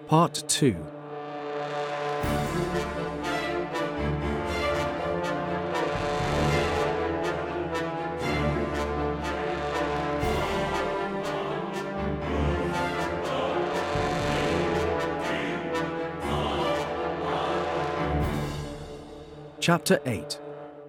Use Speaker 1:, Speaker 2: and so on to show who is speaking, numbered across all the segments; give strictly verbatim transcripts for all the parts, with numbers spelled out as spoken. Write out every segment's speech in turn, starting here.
Speaker 1: Part two. Chapter eight.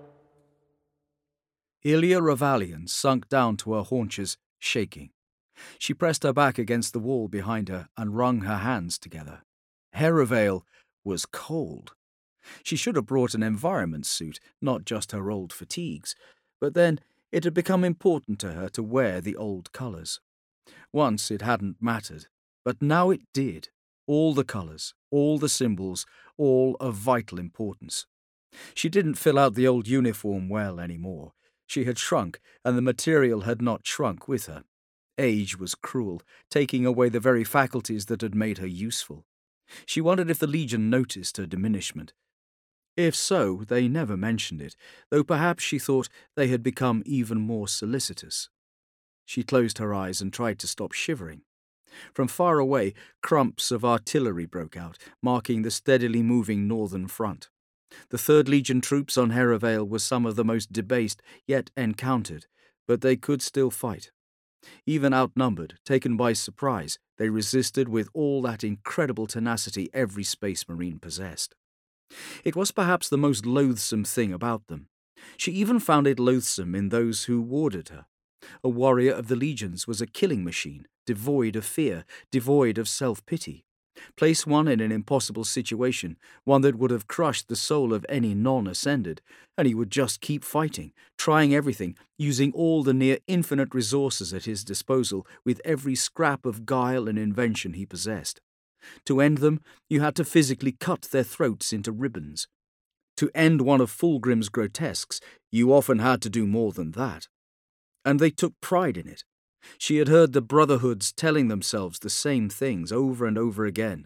Speaker 1: Ilia Ravalian sunk down to her haunches, shaking. She pressed her back against the wall behind her and wrung her hands together. Herivale was cold. She should have brought an environment suit, not just her old fatigues, but then it had become important to her to wear the old colours. Once it hadn't mattered, but now it did. All the colours, all the symbols, all of vital importance. She didn't fill out the old uniform well anymore. She had shrunk, and the material had not shrunk with her. Age was cruel, taking away the very faculties that had made her useful. She wondered if the Legion noticed her diminishment. If so, they never mentioned it, though perhaps she thought they had become even more solicitous. She closed her eyes and tried to stop shivering. From far away, crumps of artillery broke out, marking the steadily moving northern front. The Third Legion troops on Herivale were some of the most debased yet encountered, but they could still fight. Even outnumbered, taken by surprise, they resisted with all that incredible tenacity every Space Marine possessed. It was perhaps the most loathsome thing about them. She even found it loathsome in those who warded her. A warrior of the Legions was a killing machine, devoid of fear, devoid of self-pity. Place one in an impossible situation, one that would have crushed the soul of any non-ascended, and he would just keep fighting, trying everything, using all the near-infinite resources at his disposal with every scrap of guile and invention he possessed. To end them, you had to physically cut their throats into ribbons. To end one of Fulgrim's grotesques, you often had to do more than that. And they took pride in it. She had heard the Brotherhoods telling themselves the same things over and over again.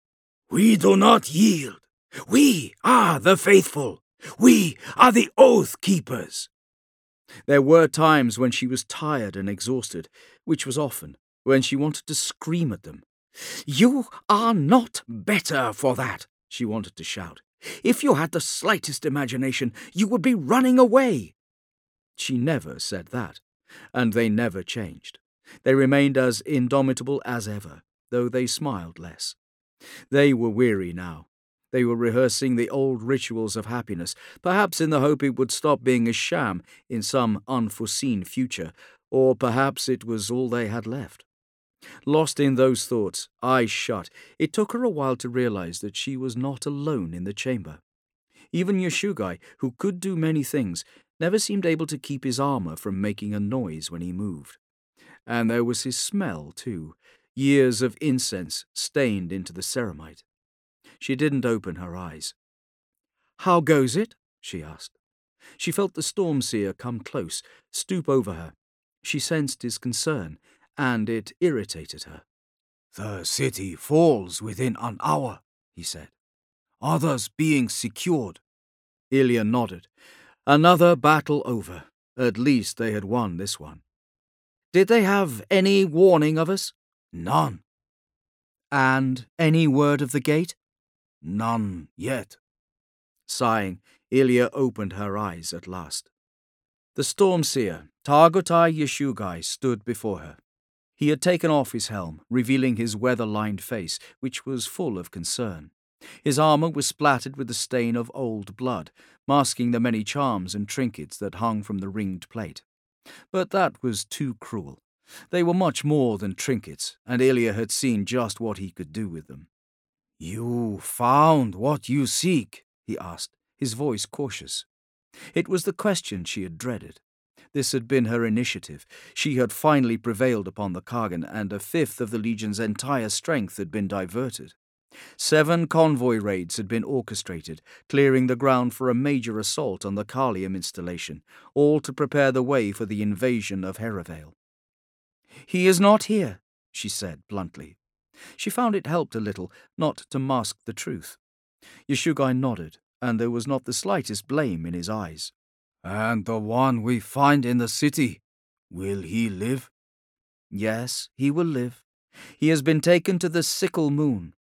Speaker 2: We do not yield. We are the faithful. We are the Oath Keepers.
Speaker 1: There were times when she was tired and exhausted, which was often, when she wanted to scream at them.
Speaker 2: You are not better for that, she wanted to shout. If you had the slightest imagination, you would be running away.
Speaker 1: She never said that, and they never changed. They remained as indomitable as ever, though they smiled less. They were weary now. They were rehearsing the old rituals of happiness, perhaps in the hope it would stop being a sham in some unforeseen future, or perhaps it was all they had left. Lost in those thoughts, eyes shut, it took her a while to realize that she was not alone in the chamber. Even Yashugai, who could do many things, never seemed able to keep his armor from making a noise when he moved. And there was his smell, too, years of incense stained into the ceramite. She didn't open her eyes. "How goes it?" she asked. She felt the Stormseer come close, stoop over her. She sensed his concern, and it irritated her.
Speaker 2: The city falls within an hour, he said. Others being secured.
Speaker 1: Ilia nodded. Another battle over. At least they had won this one. Did they have any warning of us?
Speaker 2: None.
Speaker 1: And any word of the gate?
Speaker 2: None yet.
Speaker 1: Sighing, Ilia opened her eyes at last. The Stormseer, Targotai Yashugai, stood before her. He had taken off his helm, revealing his weather-lined face, which was full of concern. His armor was splattered with the stain of old blood, masking the many charms and trinkets that hung from the ringed plate. But that was too cruel. They were much more than trinkets, and Ilia had seen just what he could do with them.
Speaker 2: You found what you seek? He asked,
Speaker 1: his voice cautious. It was the question she had dreaded. This had been her initiative. She had finally prevailed upon the Kargan, and a fifth of the Legion's entire strength had been diverted. Seven convoy raids had been orchestrated, clearing the ground for a major assault on the Carlium installation, all to prepare the way for the invasion of Herivale. "He is not here," she said bluntly. She found it helped a little not to mask the truth. Yashugai nodded, and there was not the slightest blame in his eyes.
Speaker 2: And the one we find in the city, will he live?
Speaker 1: Yes, he will live. He has been taken to the Sickle Moon.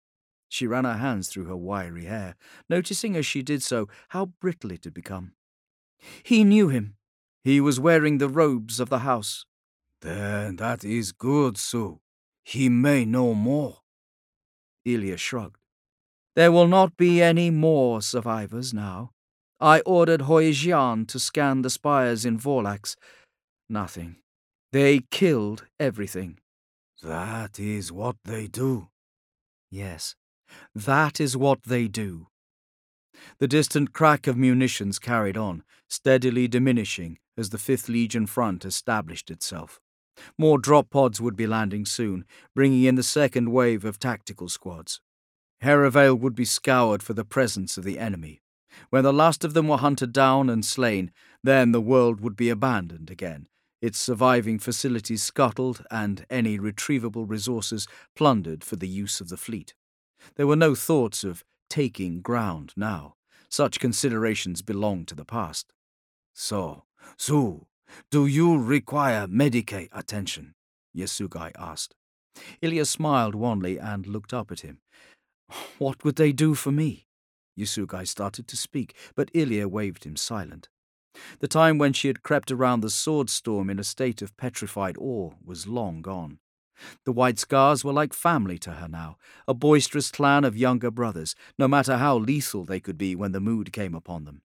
Speaker 1: She ran her hands through her wiry hair, noticing as she did so how brittle it had become.
Speaker 2: He knew him.
Speaker 1: He was wearing the robes of the house.
Speaker 3: Then that is good, Su. He may know more.
Speaker 1: Ilya shrugged. There will not be any more survivors now. I ordered Hoijian to scan the spires in Vorlax. Nothing. They killed everything.
Speaker 3: That is what they do.
Speaker 1: Yes, that is what they do. The distant crack of munitions carried on, steadily diminishing as the Fifth Legion front established itself. More drop pods would be landing soon, bringing in the second wave of tactical squads. Herivale would be scoured for the presence of the enemy. When the last of them were hunted down and slain, then the world would be abandoned again, its surviving facilities scuttled and any retrievable resources plundered for the use of the fleet. There were no thoughts of taking ground now. Such considerations belonged to the past.
Speaker 3: So, Su, do you require Medicae attention? Yasugai asked.
Speaker 1: Ilya smiled wanly and looked up at him. What would they do for me? Yasugai started to speak, but Ilya waved him silent. The time when she had crept around the sword storm in a state of petrified awe was long gone. The White Scars were like family to her now, a boisterous clan of younger brothers, no matter how lethal they could be when the mood came upon them.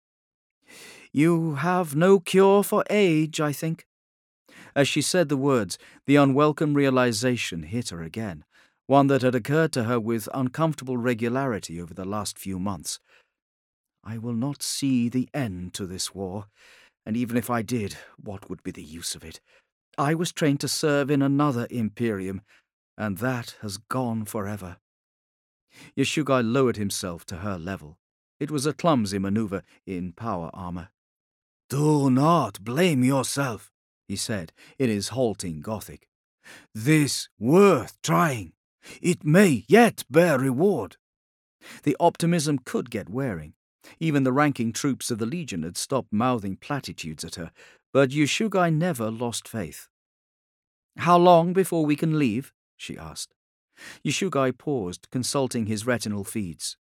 Speaker 1: You have no cure for age, I think. As she said the words, the unwelcome realization hit her again, one that had occurred to her with uncomfortable regularity over the last few months. I will not see the end to this war, and even if I did, what would be the use of it? I was trained to serve in another imperium, and that has gone forever. Yasugai lowered himself to her level. It was a clumsy maneuver in power armor.
Speaker 3: Do not blame yourself, he said in his halting Gothic. This worth trying. It may yet bear reward.
Speaker 1: The optimism could get wearing. Even the ranking troops of the Legion had stopped mouthing platitudes at her, but Yasugai never lost faith. How long before we can leave? She asked. Yasugai paused, consulting his retinal feeds.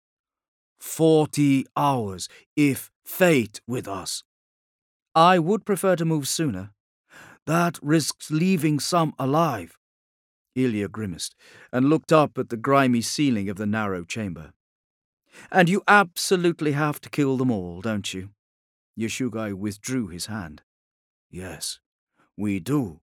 Speaker 3: Forty hours, if fate with us.
Speaker 1: I would prefer to move sooner.
Speaker 3: That risks leaving some alive.
Speaker 1: Ilya grimaced and looked up at the grimy ceiling of the narrow chamber. And you absolutely have to kill them all, don't you? Yasugai withdrew his hand.
Speaker 3: Yes, we do.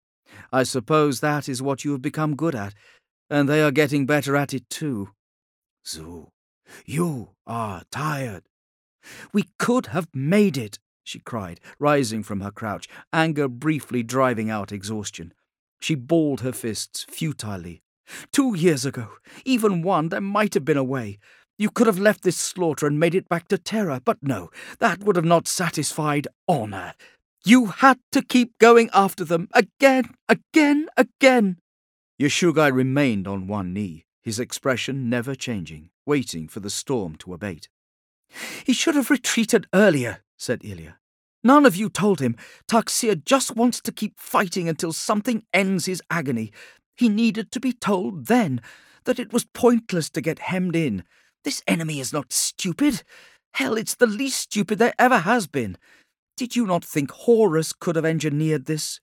Speaker 1: I suppose that is what you have become good at, and they are getting better at it too.
Speaker 3: Zu, you are tired.
Speaker 1: We could have made it, she cried, rising from her crouch, anger briefly driving out exhaustion. She balled her fists futilely. Two years ago, even one, there might have been a way. You could have left this slaughter and made it back to Terra, but no, that would have not satisfied honour. You had to keep going after them, again, again, again. Yasugai remained on one knee, his expression never changing, waiting for the storm to abate. He should have retreated earlier, said Ilya. None of you told him. Taxir just wants to keep fighting until something ends his agony. He needed to be told then that it was pointless to get hemmed in. This enemy is not stupid. Hell, it's the least stupid there ever has been. Did you not think Horus could have engineered this?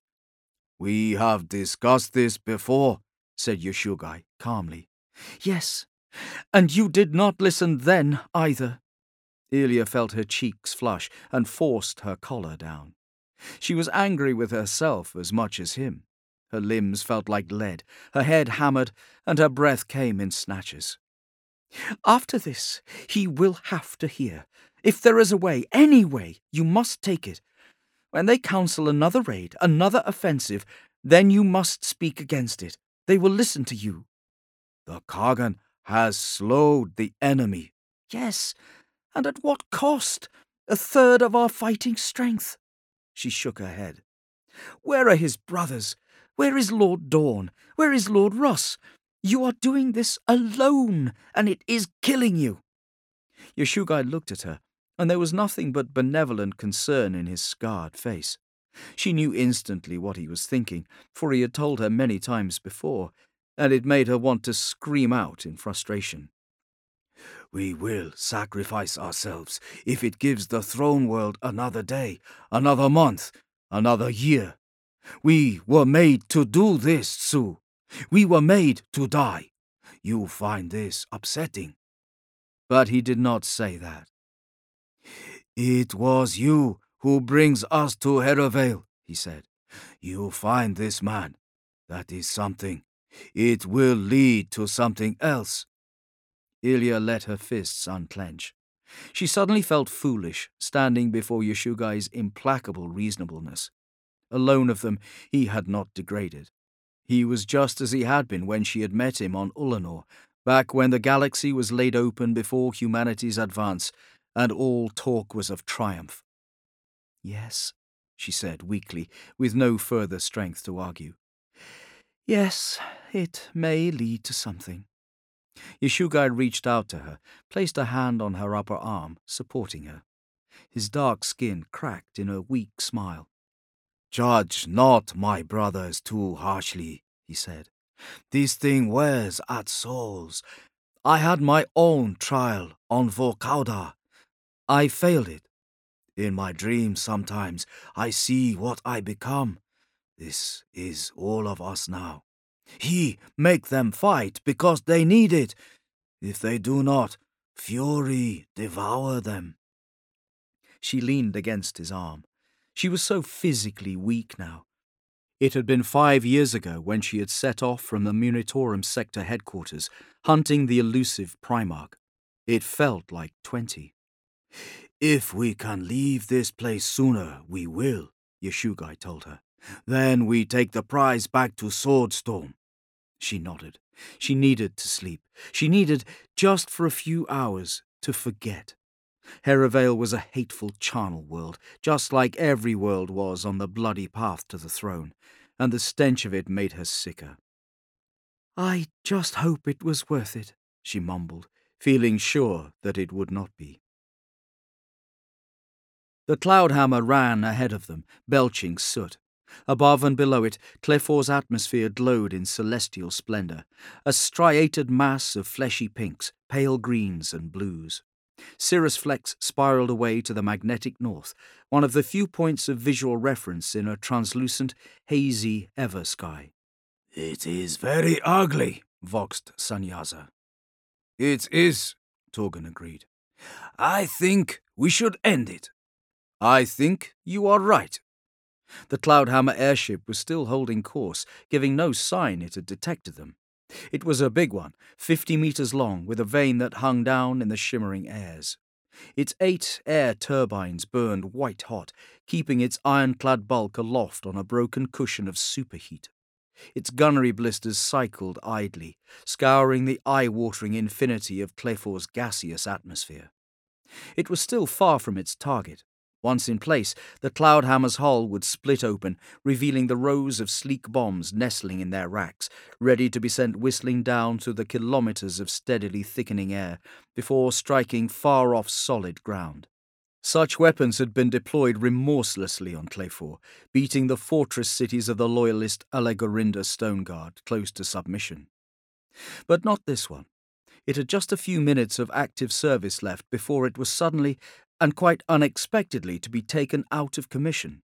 Speaker 3: We have discussed this before, said Yasugai calmly.
Speaker 1: Yes, and you did not listen then either. Ilya felt her cheeks flush and forced her collar down. She was angry with herself as much as him. Her limbs felt like lead, her head hammered, and her breath came in snatches. After this, he will have to hear. If there is a way, any way, you must take it. When they counsel another raid, another offensive, then you must speak against it. They will listen to you.
Speaker 3: The Kagan has slowed the enemy.
Speaker 1: Yes, and at what cost? A third of our fighting strength. She shook her head. Where are his brothers? Where is Lord Dawn? Where is Lord Ross? You are doing this alone, and it is killing you. Yasugai looked at her, and there was nothing but benevolent concern in his scarred face. She knew instantly what he was thinking, for he had told her many times before, and it made her want to scream out in frustration.
Speaker 3: We will sacrifice ourselves if it gives the throne world another day, another month, another year. We were made to do this, Su. We were made to die. You find this upsetting.
Speaker 1: But he did not say that.
Speaker 3: It was you who brings us to Harrowvale, he said. You find this man. That is something. It will lead to something else.
Speaker 1: Ilya let her fists unclench. She suddenly felt foolish, standing before Yashugai's implacable reasonableness. Alone of them, he had not degraded. He was just as he had been when she had met him on Ulanor, back when the galaxy was laid open before humanity's advance, and all talk was of triumph. Yes, she said weakly, with no further strength to argue. Yes, it may lead to something. Yashugai reached out to her, placed a hand on her upper arm, supporting her. His dark skin cracked in a weak smile.
Speaker 3: Judge not my brothers too harshly, he said. This thing wears at souls. I had my own trial on Vorkauda. I failed it. In my dreams sometimes I see what I become. This is all of us now. He make them fight because they need it. If they do not, fury devour them.
Speaker 1: She leaned against his arm. She was so physically weak now. It had been five years ago when she had set off from the Munitorum sector headquarters, hunting the elusive Primarch. It felt like twenty.
Speaker 3: If we can leave this place sooner, we will, Yashugai told her. Then we take the prize back to Swordstorm.
Speaker 1: She nodded. She needed to sleep. She needed, just for a few hours, to forget. Harrowvale was a hateful charnel world, just like every world was on the bloody path to the throne, and the stench of it made her sicker. I just hope it was worth it, she mumbled, feeling sure that it would not be. The Cloudhammer ran ahead of them, belching soot. Above and below it, Clefor's atmosphere glowed in celestial splendor, a striated mass of fleshy pinks, pale greens and blues. Cirrus Flex spiraled away to the magnetic north, one of the few points of visual reference in a translucent, hazy ever-sky.
Speaker 3: It is very ugly, voxed Sanyaza. It is, Torgun agreed. I think we should end it.
Speaker 1: I think you are right. The Cloudhammer airship was still holding course, giving no sign it had detected them. It was a big one, fifty meters long, with a vane that hung down in the shimmering airs. Its eight air turbines burned white-hot, keeping its ironclad bulk aloft on a broken cushion of superheat. Its gunnery blisters cycled idly, scouring the eye-watering infinity of Clefor's gaseous atmosphere. It was still far from its target. Once in place, the Cloudhammer's hull would split open, revealing the rows of sleek bombs nestling in their racks, ready to be sent whistling down through the kilometers of steadily thickening air before striking far-off solid ground. Such weapons had been deployed remorselessly on Clefor, beating the fortress cities of the loyalist Allegorinda Stone Guard close to submission. But not this one. It had just a few minutes of active service left before it was suddenly and quite unexpectedly to be taken out of commission.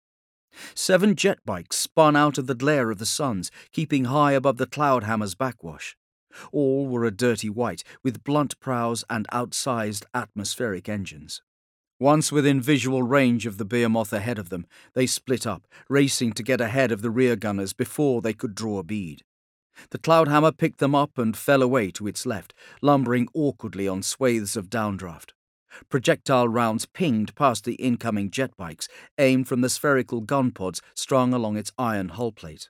Speaker 1: Seven jet bikes spun out of the glare of the suns, keeping high above the Cloudhammer's backwash. All were a dirty white, with blunt prows and outsized atmospheric engines. Once within visual range of the behemoth ahead of them, they split up, racing to get ahead of the rear gunners before they could draw a bead. The Cloudhammer picked them up and fell away to its left, lumbering awkwardly on swathes of downdraft. Projectile rounds pinged past the incoming jet bikes, aimed from the spherical gun pods strung along its iron hull plate.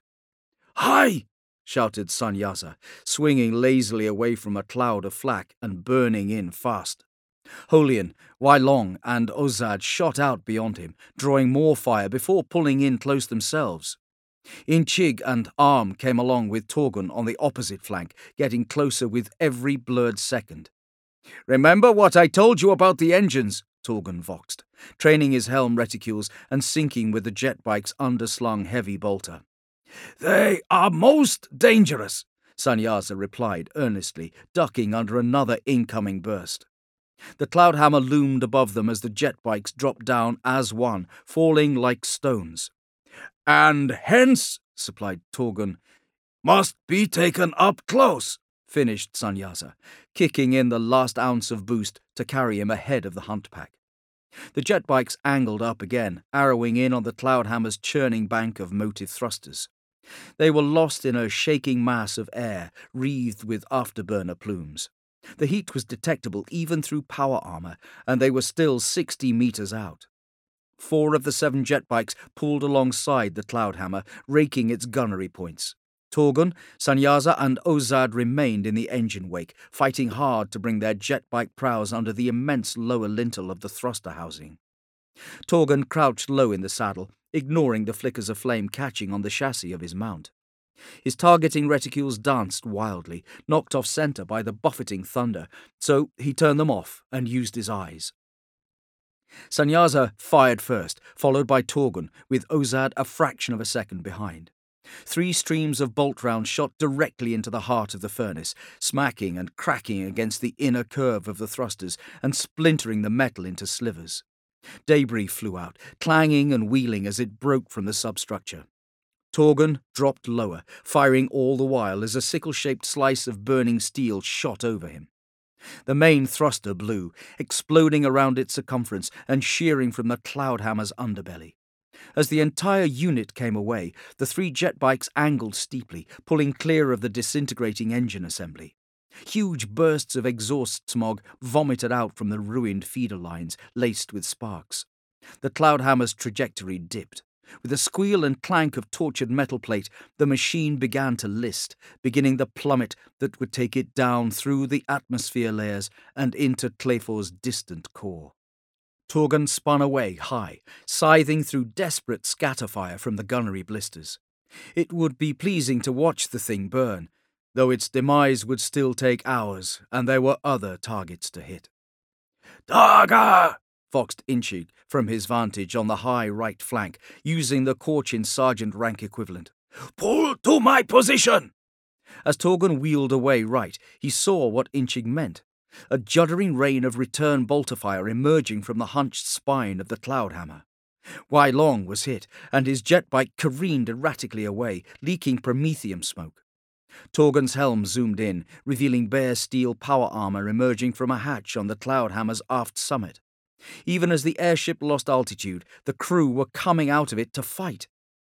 Speaker 3: "Hi!"
Speaker 1: shouted Sanyaza, swinging lazily away from a cloud of flak and burning in fast. Holian, Wylong, and Ozad shot out beyond him, drawing more fire before pulling in close themselves. Inchig and Arm came along with Torgun on the opposite flank, getting closer with every blurred second. "Remember what I told you about the engines," Torgun voxed, training his helm reticules and syncing with the jet bike's underslung heavy bolter.
Speaker 3: "They are most dangerous.
Speaker 1: Sanyaza replied earnestly, ducking under another incoming burst. The Cloudhammer loomed above them as the jet bikes dropped down as one, falling like stones.
Speaker 2: "And hence," supplied Torgun, "must be taken up close,"
Speaker 1: finished Sanyaza, kicking in the last ounce of boost to carry him ahead of the hunt pack. The jet bikes angled up again, arrowing in on the Cloudhammer's churning bank of motive thrusters. They were lost in a shaking mass of air, wreathed with afterburner plumes. The heat was detectable even through power armor, and they were still sixty meters out. Four of the seven jet bikes pulled alongside the Cloudhammer, raking its gunnery points. Torgun, Sanyaza, and Ozad remained in the engine wake, fighting hard to bring their jet bike prows under the immense lower lintel of the thruster housing. Torgun crouched low in the saddle, ignoring the flickers of flame catching on the chassis of his mount. His targeting reticules danced wildly, knocked off centre by the buffeting thunder, so he turned them off and used his eyes. Sanyaza fired first, followed by Torgun, with Ozad a fraction of a second behind. Three streams of bolt rounds shot directly into the heart of the furnace, smacking and cracking against the inner curve of the thrusters and splintering the metal into slivers. Debris flew out, clanging and wheeling as it broke from the substructure. Torgun dropped lower, firing all the while as a sickle-shaped slice of burning steel shot over him. The main thruster blew, exploding around its circumference and shearing from the Cloudhammer's underbelly. As the entire unit came away, the three jet bikes angled steeply, pulling clear of the disintegrating engine assembly. Huge bursts of exhaust smog vomited out from the ruined feeder lines, laced with sparks. The Cloudhammer's trajectory dipped. With a squeal and clank of tortured metal plate, the machine began to list, beginning the plummet that would take it down through the atmosphere layers and into Clefor's distant core. Torgun spun away high, scything through desperate scatterfire from the gunnery blisters. It would be pleasing to watch the thing burn, though its demise would still take hours, and there were other targets to hit.
Speaker 2: "Daga!"
Speaker 1: foxed Inchig from his vantage on the high right flank, using the Korchin sergeant rank equivalent.
Speaker 2: "Pull to my position!"
Speaker 1: As Torgun wheeled away right, he saw what Inchig meant. A juddering rain of return bolter fire emerging from the hunched spine of the Cloudhammer. Wai Long was hit, and his jet bike careened erratically away, leaking promethium smoke. Torgun's helm zoomed in, revealing bare steel power armor emerging from a hatch on the Cloudhammer's aft summit. Even as the airship lost altitude, the crew were coming out of it to fight.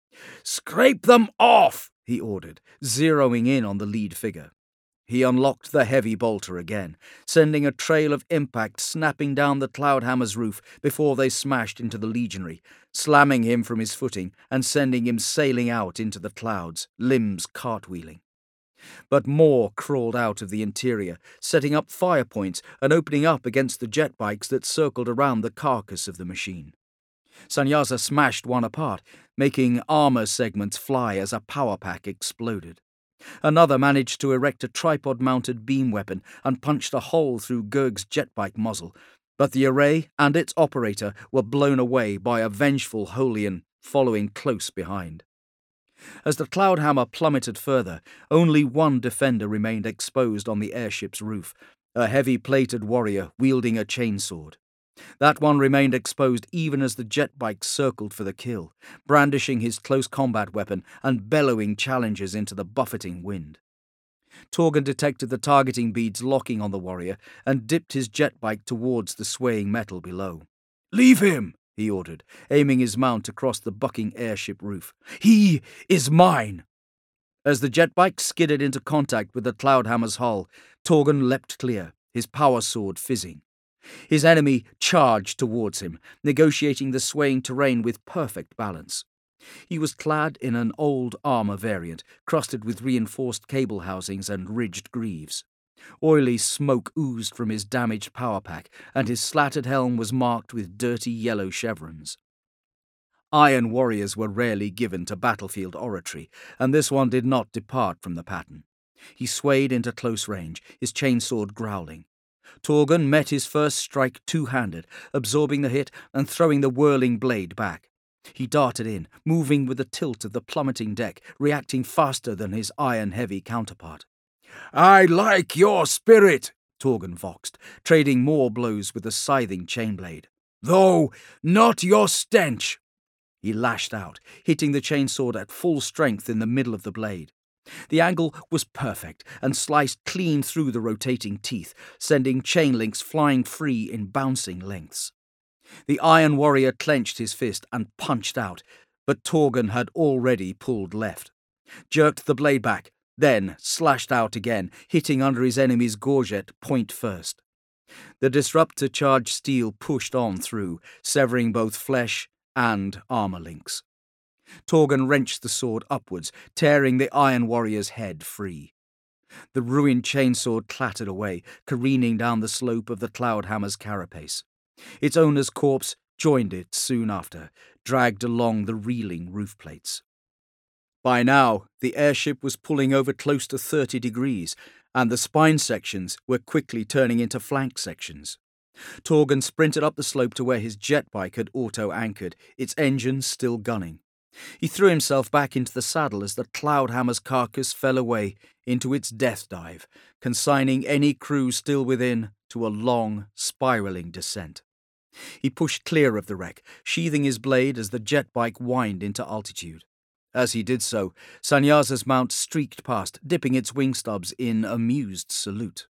Speaker 2: "Scrape them off!"
Speaker 1: he ordered, zeroing in on the lead figure. He unlocked the heavy bolter again, sending a trail of impact snapping down the Cloudhammer's roof before they smashed into the legionary, slamming him from his footing and sending him sailing out into the clouds, limbs cartwheeling. But more crawled out of the interior, setting up fire points and opening up against the jet bikes that circled around the carcass of the machine. Sanyaza smashed one apart, making armor segments fly as a power pack exploded. Another managed to erect a tripod-mounted beam weapon and punched a hole through Gurg's jetbike muzzle, but the array and its operator were blown away by a vengeful Holian following close behind. As the Cloudhammer plummeted further, only one defender remained exposed on the airship's roof, a heavy-plated warrior wielding a chainsword. That one remained exposed even as the jet bike circled for the kill, brandishing his close combat weapon and bellowing challenges into the buffeting wind. Torgun detected the targeting beads locking on the warrior and dipped his jet bike towards the swaying metal below.
Speaker 2: "Leave him!"
Speaker 1: he ordered, aiming his mount across the bucking airship roof. "He is mine!" As the jet bike skidded into contact with the Cloudhammer's hull, Torgun leapt clear, his power sword fizzing. His enemy charged towards him, negotiating the swaying terrain with perfect balance. He was clad in an old armour variant, crusted with reinforced cable housings and ridged greaves. Oily smoke oozed from his damaged power pack, and his slatted helm was marked with dirty yellow chevrons. Iron warriors were rarely given to battlefield oratory, and this one did not depart from the pattern. He swayed into close range, his chainsword growling. Torgun met his first strike two-handed, absorbing the hit and throwing the whirling blade back. He darted in, moving with the tilt of the plummeting deck, reacting faster than his iron-heavy counterpart.
Speaker 2: I like your spirit, Torgun voxed, trading more blows with the scything chainblade. Though not your stench. He lashed out, hitting the chainsword at full strength in the middle of the blade. The angle was perfect and sliced clean through the rotating teeth, sending chain links flying free in bouncing lengths. The Iron Warrior clenched his fist and punched out, but Torgun had already pulled left, jerked the blade back, then slashed out again, hitting under his enemy's gorget point first. The disruptor-charged steel pushed on through, severing both flesh and armor links. Torgun wrenched the sword upwards, tearing the Iron Warrior's head free. The ruined chainsword clattered away, careening down the slope of the Cloudhammer's carapace. Its owner's corpse joined it soon after, dragged along the reeling roof plates. By now, the airship was pulling over close to thirty degrees, and the spine sections were quickly turning into flank sections. Torgun sprinted up the slope to where his jet bike had auto-anchored, its engines still gunning. He threw himself back into the saddle as the Cloudhammer's carcass fell away into its death dive, consigning any crew still within to a long, spiralling descent. He pushed clear of the wreck, sheathing his blade as the jet bike whined into altitude. As he did so, Sanyaza's mount streaked past, dipping its wing stubs in amused salute.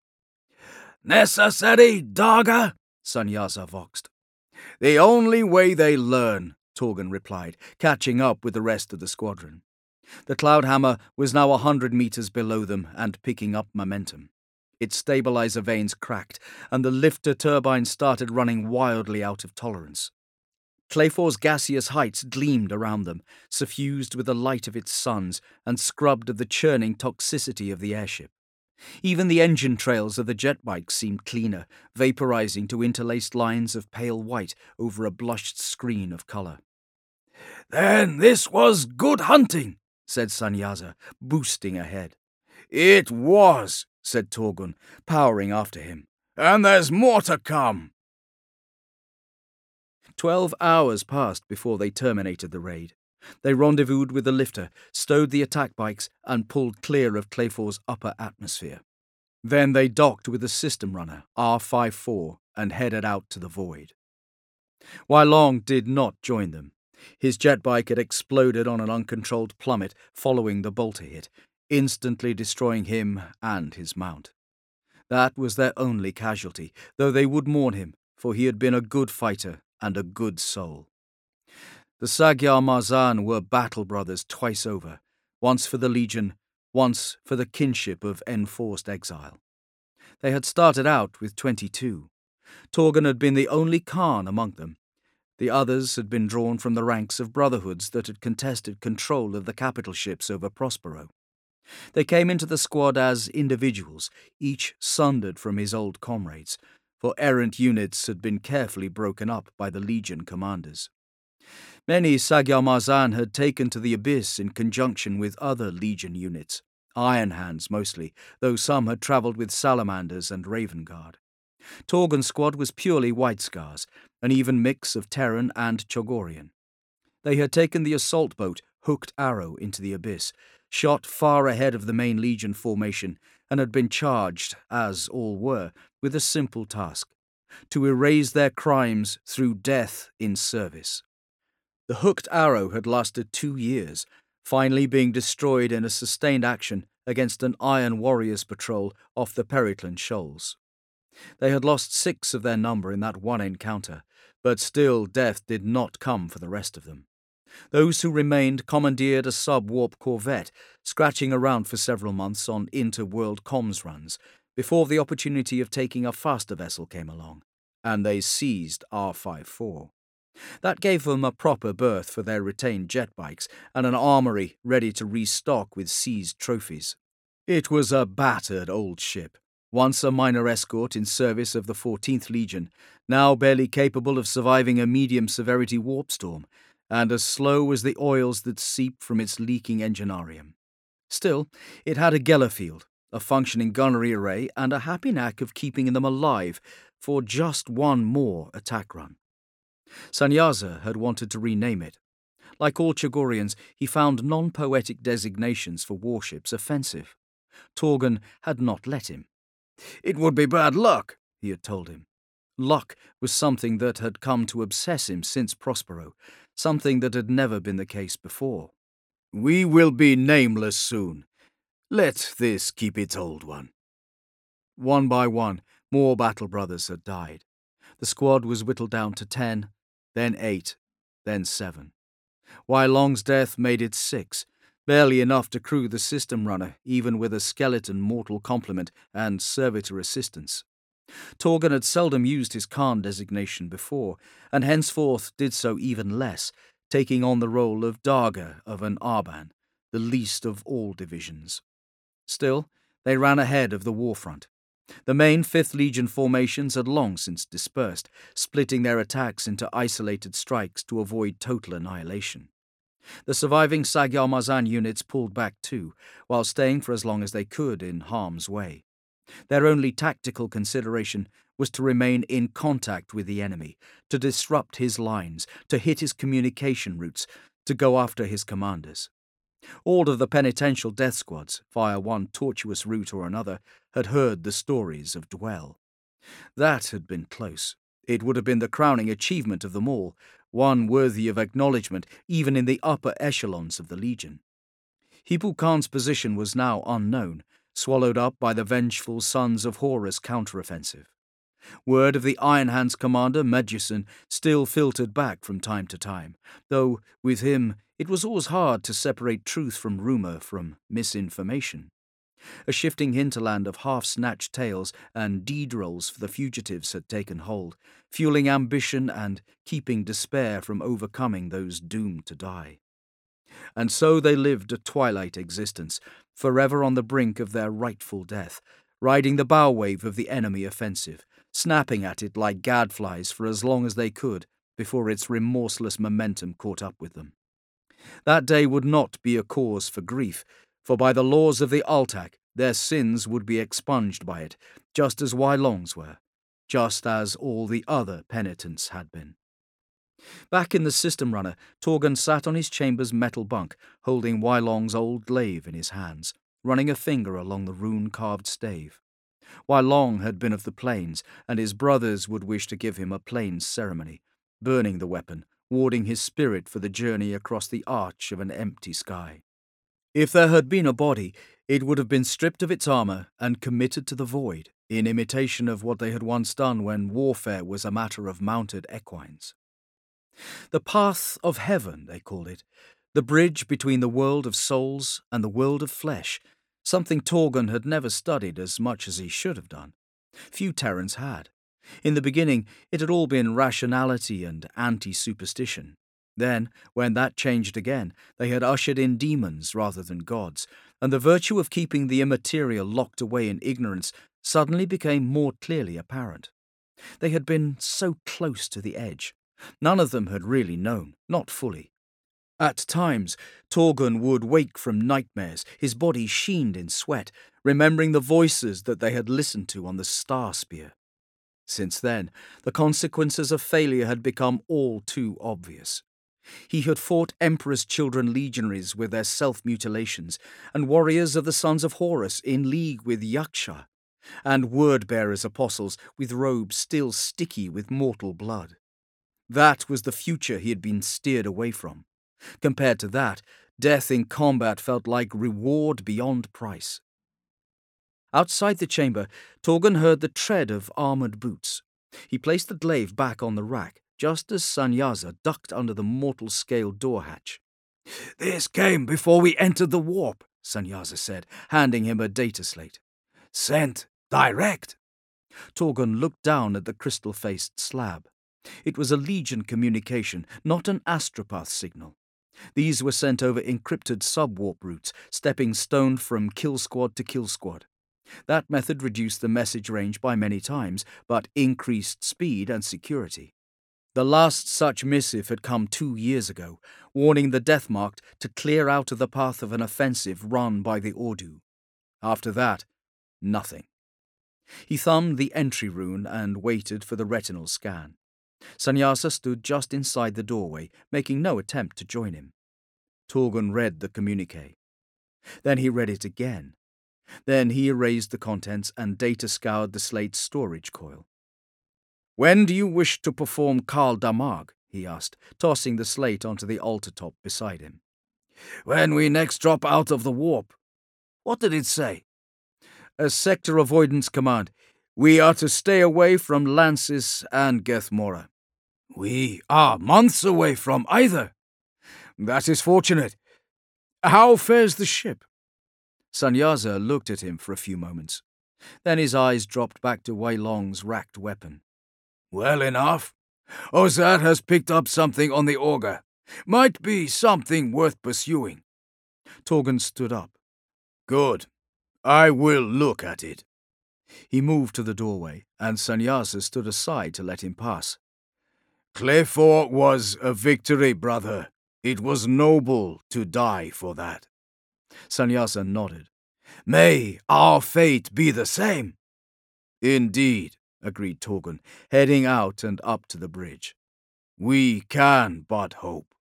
Speaker 3: Necessary, Daga,
Speaker 2: Sanyaza voxed.
Speaker 3: The only way they learn,
Speaker 2: Torgun replied, catching up with the rest of the squadron. The Cloudhammer was now a hundred meters below them and picking up momentum. Its stabilizer vanes cracked, and the lifter turbine started running wildly out of tolerance. Clayfor's gaseous heights gleamed around them, suffused with the light of its suns and scrubbed of the churning toxicity of the airship. Even the engine trails of the jet bikes seemed cleaner, vaporizing to interlaced lines of pale white over a blushed screen of colour.
Speaker 3: Then this was good hunting,
Speaker 2: said Sanyaza, boosting ahead.
Speaker 3: It was,
Speaker 2: said Torgun, powering after him.
Speaker 3: And there's more to come.
Speaker 2: Twelve hours passed before they terminated the raid. They rendezvoused with the lifter, stowed the attack bikes, and pulled clear of Clayfor's upper atmosphere. Then they docked with the system runner, R fifty-four, and headed out to the void. Wai Long did not join them. His jet bike had exploded on an uncontrolled plummet following the bolter hit, instantly destroying him and his mount. That was their only casualty, though they would mourn him, for he had been a good fighter and a good soul. The Magyar Marzan were battle brothers twice over, once for the Legion, once for the kinship of enforced exile. They had started out with twenty-two. Torgun had been the only Khan among them. The others had been drawn from the ranks of brotherhoods that had contested control of the capital ships over Prospero. They came into the squad as individuals, each sundered from his old comrades, for errant units had been carefully broken up by the Legion commanders. Many Magyar Marzan had taken to the abyss in conjunction with other Legion units, Iron Hands mostly, though some had travelled with Salamanders and Raven Guard. Torgun's squad was purely White Scars, an even mix of Terran and Chogorian. They had taken the assault boat Hooked Arrow into the abyss, shot far ahead of the main Legion formation, and had been charged, as all were, with a simple task: to erase their crimes through death in service. The Hooked Arrow had lasted two years, finally being destroyed in a sustained action against an Iron Warriors patrol off the Peritlan Shoals. They had lost six of their number in that one encounter, but still death did not come for the rest of them. Those who remained commandeered a sub-warp corvette, scratching around for several months on inter-world comms runs, before the opportunity of taking a faster vessel came along, and they seized R fifty-four. That gave them a proper berth for their retained jet bikes and an armory ready to restock with seized trophies. It was a battered old ship, once a minor escort in service of the fourteenth Legion, now barely capable of surviving a medium-severity warp storm, and as slow as the oils that seeped from its leaking enginarium. Still, it had a Geller field, a functioning gunnery array, and a happy knack of keeping them alive for just one more attack run. Sanyaza had wanted to rename it. Like all Chogorians, he found non-poetic designations for warships offensive. Torgun had not let him.
Speaker 3: It would be bad luck, he had told him.
Speaker 2: Luck was something that had come to obsess him since Prospero, something that had never been the case before.
Speaker 3: We will be nameless soon. Let this keep its old one.
Speaker 2: One by one, more battle brothers had died. The squad was whittled down to ten, then eight, then seven. Wai Long's death made it six, barely enough to crew the system runner, even with a skeleton mortal complement and servitor assistance. Torgun had seldom used his Khan designation before, and henceforth did so even less, taking on the role of Darga of an Arban, the least of all divisions. Still, they ran ahead of the war front. The main fifth Legion formations had long since dispersed, splitting their attacks into isolated strikes to avoid total annihilation. The surviving Sagyar-Mazan units pulled back too, while staying for as long as they could in harm's way. Their only tactical consideration was to remain in contact with the enemy, to disrupt his lines, to hit his communication routes, to go after his commanders. All of the penitential death squads, via one tortuous route or another, had heard the stories of Dwell. That had been close. It would have been the crowning achievement of them all, one worthy of acknowledgement even in the upper echelons of the Legion. Hipu Khan's position was now unknown, swallowed up by the vengeful Sons of Horus counteroffensive. Word of the Iron Hands commander, Medjuson, still filtered back from time to time, though, with him, it was always hard to separate truth from rumour from misinformation. A shifting hinterland of half-snatched tales and deed rolls for the fugitives had taken hold, fueling ambition and keeping despair from overcoming those doomed to die. And so they lived a twilight existence, forever on the brink of their rightful death, riding the bow wave of the enemy offensive, snapping at it like gadflies for as long as they could before its remorseless momentum caught up with them. That day would not be a cause for grief, for by the laws of the Altak, their sins would be expunged by it, just as Wai Long's were, just as all the other penitents had been. Back in the system runner, Torgun sat on his chamber's metal bunk, holding Wai Long's old glaive in his hands, running a finger along the rune-carved stave. Wai Long had been of the plains, and his brothers would wish to give him a plains ceremony, burning the weapon, warding his spirit for the journey across the arch of an empty sky. If there had been a body, it would have been stripped of its armour and committed to the void, in imitation of what they had once done when warfare was a matter of mounted equines. The path of heaven, they called it, the bridge between the world of souls and the world of flesh, something Torgun had never studied as much as he should have done. Few Terrans had. In the beginning, it had all been rationality and anti-superstition. Then, when that changed again, they had ushered in demons rather than gods, and the virtue of keeping the immaterial locked away in ignorance suddenly became more clearly apparent. They had been so close to the edge. None of them had really known, not fully. At times, Torgun would wake from nightmares, his body sheened in sweat, remembering the voices that they had listened to on the Star Spear. Since then, the consequences of failure had become all too obvious. He had fought Emperor's children legionaries with their self-mutilations, and warriors of the Sons of Horus in league with Yaksha, and word-bearers apostles with robes still sticky with mortal blood. That was the future he had been steered away from. Compared to that, death in combat felt like reward beyond price. Outside the chamber, Torgun heard the tread of armoured boots. He placed the glaive back on the rack, just as Sanyaza ducked under the mortal-scale door hatch.
Speaker 3: "This came before we entered the warp,"
Speaker 2: Sanyaza said, handing him a data slate.
Speaker 3: "Sent direct."
Speaker 2: Torgun looked down at the crystal-faced slab. It was a Legion communication, not an astropath signal. These were sent over encrypted sub-warp routes, stepping stone from kill squad to kill squad. That method reduced the message range by many times, but increased speed and security. The last such missive had come two years ago, warning the Deathmarked to clear out of the path of an offensive run by the Ordu. After that, nothing. He thumbed the entry rune and waited for the retinal scan. Sannyasa stood just inside the doorway, making no attempt to join him. Torgun read the communique. Then he read it again. Then he erased the contents and Data scoured the slate's storage coil. "When do you wish to perform Karl Damag?" he asked, tossing the slate onto the altar top beside him.
Speaker 3: "When we next drop out of the warp." "What did it say?"
Speaker 2: "A sector avoidance command. We are to stay away from Lancis and Gethmora."
Speaker 3: "We are months away from either."
Speaker 2: "That is fortunate. How fares the ship?" Sanyaza looked at him for a few moments. Then his eyes dropped back to Wei Long's racked weapon.
Speaker 3: "Well enough. Ozat has picked up something on the auger. Might be something worth pursuing."
Speaker 2: Torgun stood up.
Speaker 3: "Good. I will look at it."
Speaker 2: He moved to the doorway, and Sanyaza stood aside to let him pass.
Speaker 3: "Clayfor was a victory, brother. It was noble to die for that."
Speaker 2: Sanyaza nodded.
Speaker 3: "May our fate be the same."
Speaker 2: "Indeed," agreed Torgun, heading out and up to the bridge.
Speaker 3: "We can but hope."